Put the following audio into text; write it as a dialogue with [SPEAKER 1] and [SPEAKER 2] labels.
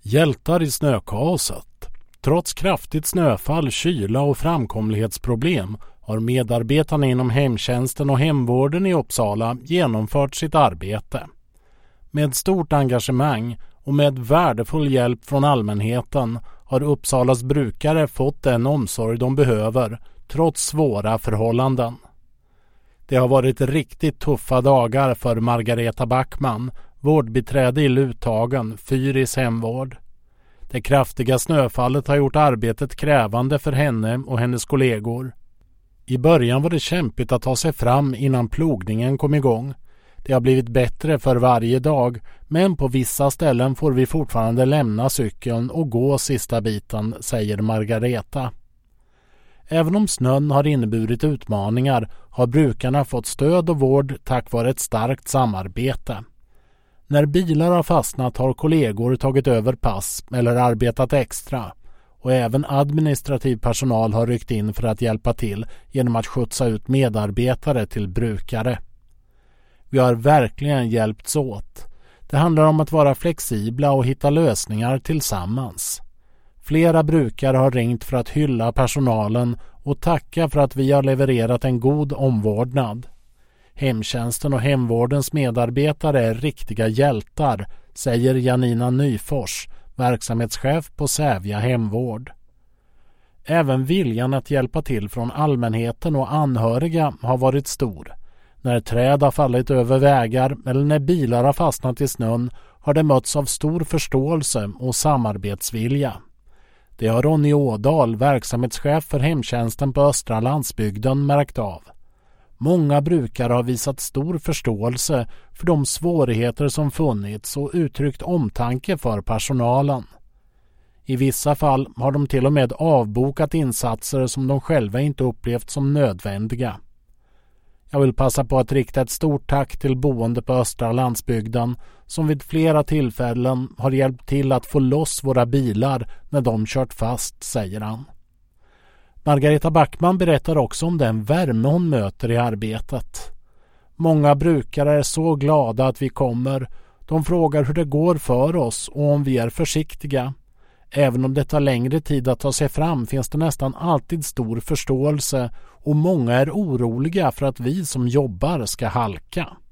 [SPEAKER 1] Hjältar i snökaoset. Trots kraftigt snöfall, kyla och framkomlighetsproblem har medarbetarna inom hemtjänsten och hemvården i Uppsala genomfört sitt arbete. Med stort engagemang och med värdefull hjälp från allmänheten har Uppsalas brukare fått den omsorg de behöver, trots svåra förhållanden. Det har varit riktigt tuffa dagar för Margareta Backman, vårdbiträde i Luthagen, Fyris hemvård. Det kraftiga snöfallet har gjort arbetet krävande för henne och hennes kollegor. I början var det kämpigt att ta sig fram innan plogningen kom igång. Det har blivit bättre för varje dag, men på vissa ställen får vi fortfarande lämna cykeln och gå sista biten, säger Margareta. Även om snön har inneburit utmaningar har brukarna fått stöd och vård tack vare ett starkt samarbete. När bilar har fastnat har kollegor tagit över pass eller arbetat extra, och även administrativ personal har ryckt in för att hjälpa till genom att skjutsa ut medarbetare till brukare. Vi har verkligen hjälpts åt. Det handlar om att vara flexibla och hitta lösningar tillsammans. Flera brukare har ringt för att hylla personalen och tacka för att vi har levererat en god omvårdnad. Hemtjänsten och hemvårdens medarbetare är riktiga hjältar, säger Janina Nyfors, verksamhetschef på Sävja hemvård. Även viljan att hjälpa till från allmänheten och anhöriga har varit stor. När träd har fallit över vägar eller när bilar har fastnat i snön har det mötts av stor förståelse och samarbetsvilja. Det har Ronny Ådahl, verksamhetschef för hemtjänsten på Östra landsbygden, märkt av. Många brukare har visat stor förståelse för de svårigheter som funnits och uttryckt omtanke för personalen. I vissa fall har de till och med avbokat insatser som de själva inte upplevt som nödvändiga. Jag vill passa på att rikta ett stort tack till boende på Östra landsbygden som vid flera tillfällen har hjälpt till att få loss våra bilar när de kört fast, säger han. Margareta Backman berättar också om den värme hon möter i arbetet. Många brukare är så glada att vi kommer. De frågar hur det går för oss och om vi är försiktiga. Även om det tar längre tid att ta sig fram finns det nästan alltid stor förståelse och många är oroliga för att vi som jobbar ska halka.